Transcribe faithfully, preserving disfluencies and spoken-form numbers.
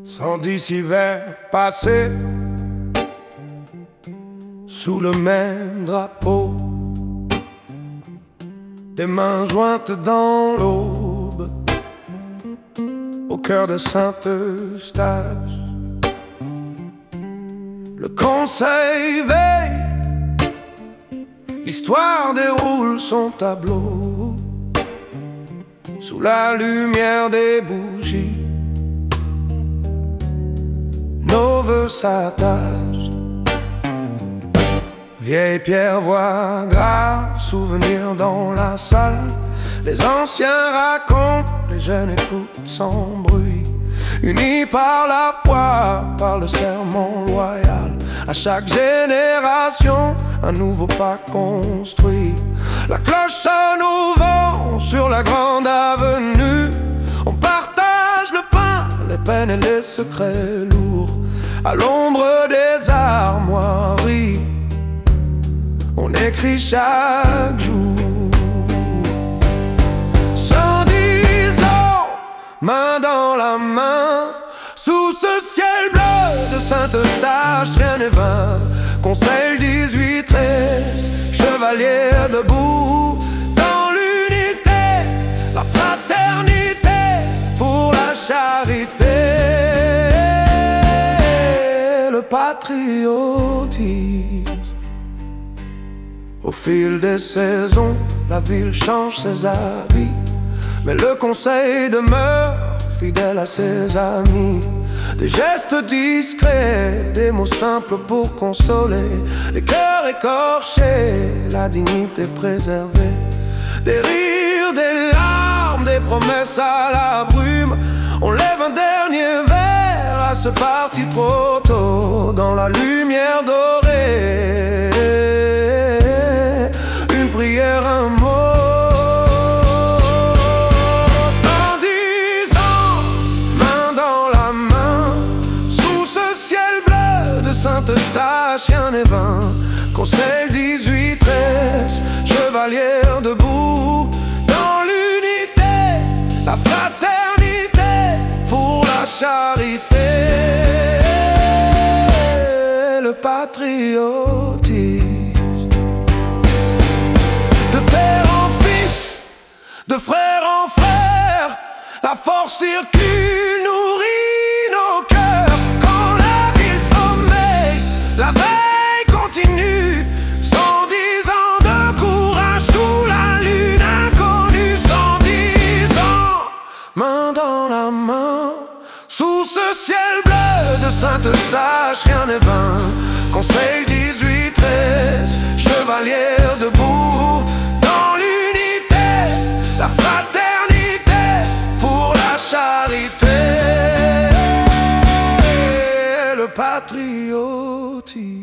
Cent dix hivers passés sous le même drapeau, des mains jointes dans l'aube, au cœur de Saint-Eustache. Le conseil veille, l'histoire déroule son tableau sous la lumière des bougies. Nos voeux s'attachent, vieille pierre voix grave, souvenir dans la salle. Les anciens racontent, les jeunes écoutent sans bruit, unis par la foi, par le serment loyal. À chaque génération, un nouveau pas construit. La cloche sonne au vent sur la grande avenue. On partage le pain, les peines et les secrets lourds. À l'ombre des armoiries, on écrit chaque jour. Cent dix ans, main dans la main, sous ce ciel bleu de Saint-Eustache, rien n'est vain. Conseil dix-huit treize, chevalier debout, dans l'unité, la fraternité, pour la charité, le patriotisme. Au fil des saisons, la ville change ses habits, mais le conseil demeure fidèle à ses amis. Des gestes discrets, des mots simples pour consoler, les cœurs écorchés, la dignité préservée. Des rires, des larmes, des promesses à la brume. On lève un dernier verre à ce parti trop tôt, dans la lumière dorée. Une prière, un mot. Saint-Eustache, rien n'est vain. Conseil dix-huit treize, chevalier debout, dans l'unité, la fraternité, pour la charité, le patriotisme. De père en fils, de frère en frère, la force circule, nourrit nos cœurs. La veille continue, cent dix ans de courage sous la lune inconnue. Cent dix ans, main dans la main, sous ce ciel bleu de Saint-Eustache, rien n'est vain. Conseil dix-huit treize, chevalier debout, dans l'unité, la fraternité, pour la charité, le patriotisme.